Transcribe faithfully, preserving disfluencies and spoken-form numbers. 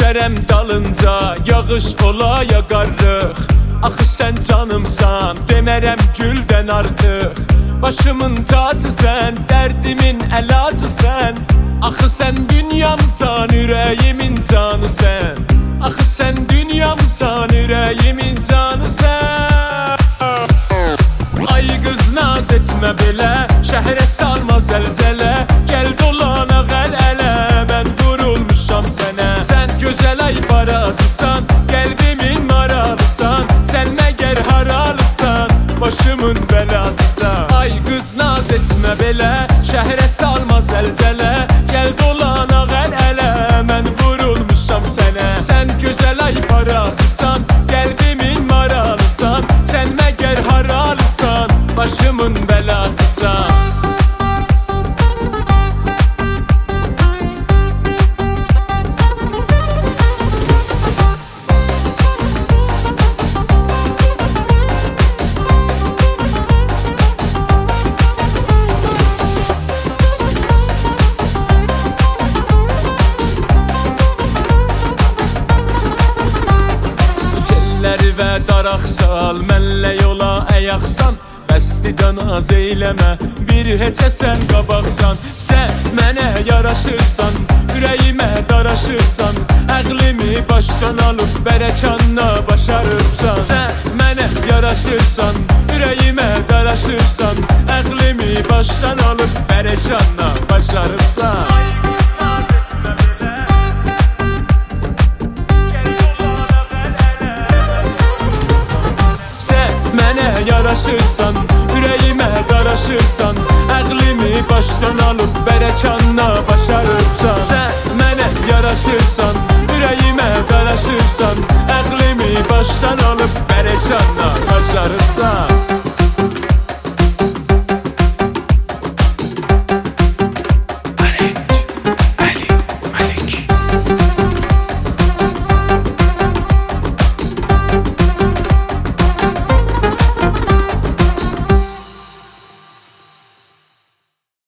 düşərəm dalınca, yağış ola ya qarlıq. Axı sən canımsan, demərəm güldən artıq. Başımın tacı sən, dərdimin əlacı sən. Axı sən dünyamsan, ürəyimin canı sən. Axı sən dünyamsan, ürəyimin canı sən. Ay qız naz etmə belə, şəhərə salma zəlzələ. Gəl dolanaq əl-ələ, mən durulmuşam sənə. Sən gözəl ay parasısan, qəlbimin maralısan. Sən məgər haralısan, başımın bəlasısan. Ay qız naz etmə belə, şəhərə salma zəlzələ. Gəl dolanaq əl-ələ, mən vurulmuşam sənə. Sən gözəl ay parasısan, qəlbimin maralısan. Sən məgər haralısan, başımın bəlasısan. Və daraq sal, mənlə yola əyaqsan. Bəstidən az eyləmə, bir heçə sən qabaqsan. Sən mənə yaraşırsan, ürəyimə daraşırsan. Əqlimi başdan alıb, bərəkanla başarıbsan. Sən mənə yaraşırsan, ürəyimə daraşırsan. Əqlimi başdan alıb, bərəkanla başarıbsan. Yaraşırsan, ürəyimə daraşırsan. Əqlimi başdan alıb, bərəkanla başarıbsan. Sən mənə yaraşırsan, ürəyimə daraşırsan. Əqlimi başdan alıb, bərəkanla başarıbsan.